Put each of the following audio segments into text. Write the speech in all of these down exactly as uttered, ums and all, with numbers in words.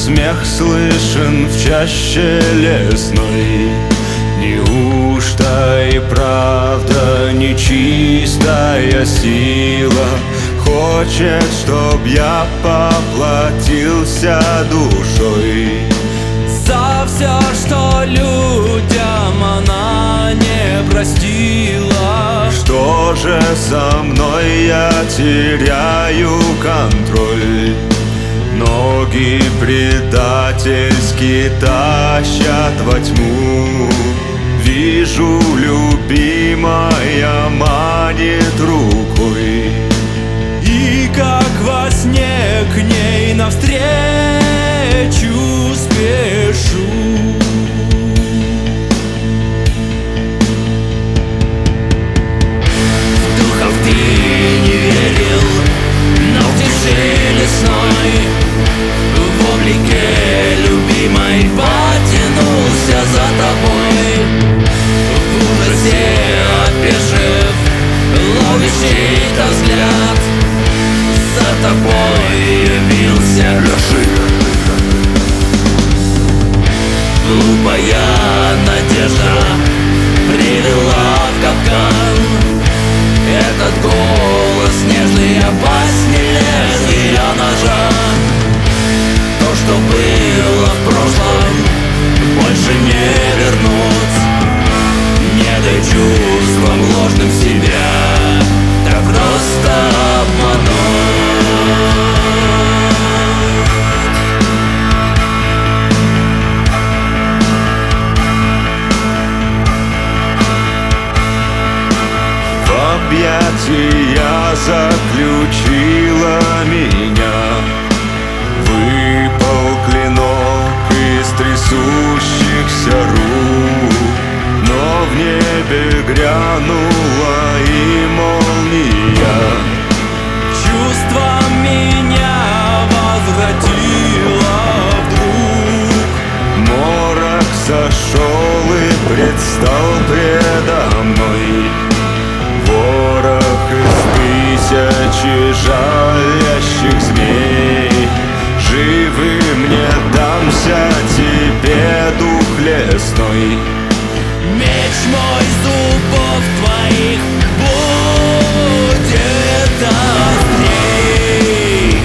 смех слышен в чаще лесной. Неужто и правда нечистая сила хочет, чтоб я поплатился душой за все, что людям она не простила? Что же со мной, я теряю контроль. Ноги предательски тащат во тьму. Вижу, любимая манит рукой, и как во сне к ней навстречу спешу. В духов ты не верил, но в тиши лесной, в облике любимой потянулся за тобой. В ужасе опешив, ловишь чей-то взгляд, за тобой явился Леший. Глупая надежда привела в капкан. Этот голос нежный опаснее лезвия ножа. То, что было в прошлом, больше не вернуть. Не дай чувствам ложным себя так просто обмануть. В объятия заключила меня. Выпал клинок из трясущихся рук, но в небе грянула и молния. Чувство меня возвратило вдруг. Морок сошел и предстал предо мной. Ворох из тысячи жалящих змей. Живым не дамся тебе, дух лесной. Меч мой зубов твоих будет острей.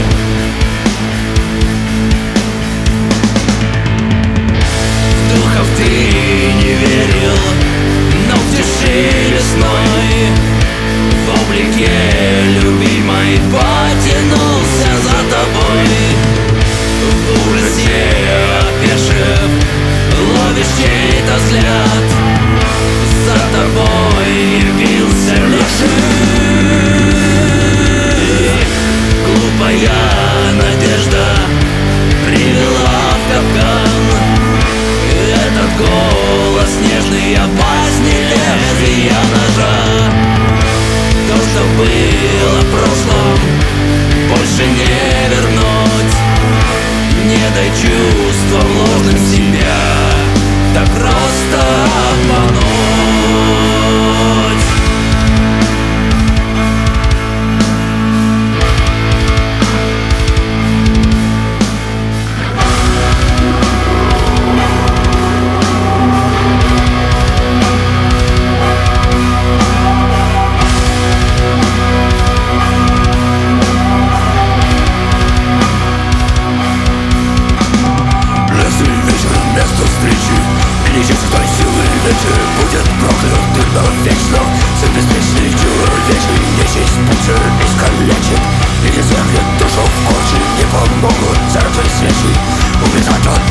В духов ты не верил, но в тиши лесной, в облике любимой потянулся за тобой. В ужасе опешив, ловишь чей-то взгляд, за тобой явился Леший. Глупая надежда привела в капкан. Этот голос нежный опаснее лезвия ножа. То, что было в прошлом, больше не вернуть. Не дай чувствам ложным себя так просто обмануть. Место встречи, величество силы ветер будет проклят ты навечно. За беспечный человечий нечисть путер искалечит, и извергнет душу в корчи. Не помогут зажжей свечи, убежать от